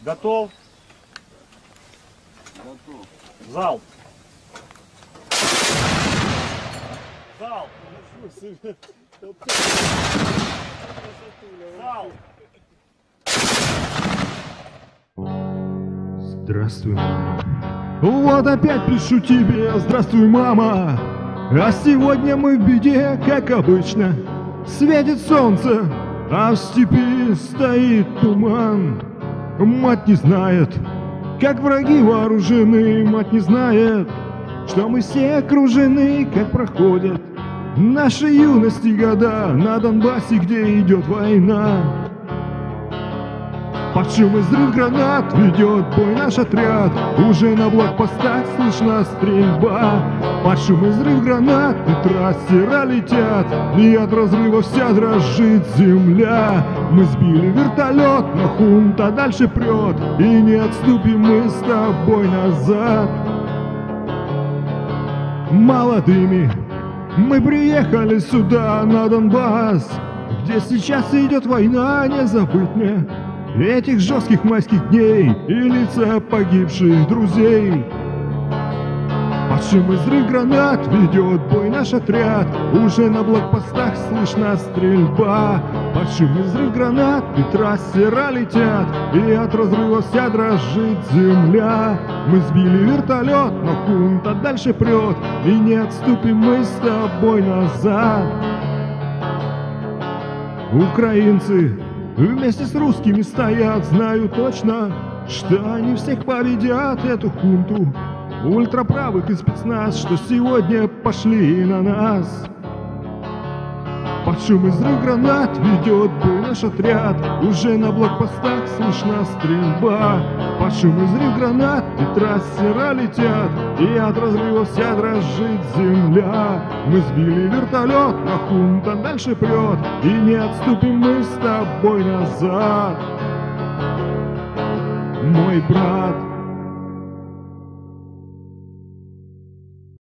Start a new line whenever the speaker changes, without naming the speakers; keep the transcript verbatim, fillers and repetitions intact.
Готов?
Готов.
Залп. Залп. Залп.
Здравствуй, мама. Вот опять пишу тебе, здравствуй, мама. А сегодня мы в беде, как обычно. Светит солнце, а в степи стоит туман. Мать не знает, как враги вооружены. Мать не знает, что мы все окружены, как проходят наши юности года на Донбассе, где идет война. Под шум и взрыв гранат ведет бой наш отряд. Уже на блокпостах слышна стрельба. Под шум и взрыв гранат и трассера летят, и от разрыва вся дрожит земля. Мы сбили вертолет, но хунта дальше прет, и не отступим мы с тобой назад. Молодыми мы приехали сюда, на Донбасс, где сейчас идет война. Не забыть мне этих жестких майских дней и лица погибших друзей. Под шум и взрыв гранат ведет бой наш отряд. Уже на блокпостах слышна стрельба. Под шум и взрыв гранат и трассера летят, и от разрыва вся дрожит земля. Мы сбили вертолет, но хунта дальше прет, и не отступим мы с тобой назад. Украинцы вместе с русскими стоят, знаю точно, что они всех победят, эту хунту ультраправых и спецназ, что сегодня пошли на нас. Под шум и взрыв гранат ведет бой наш отряд. Уже на блокпостах слышна стрельба. Под шум и взрыв гранат и трассера летят, и от разрыва вся дрожит земля. Мы сбили вертолет, но хунта дальше прет, и не отступим мы с тобой назад. Мой брат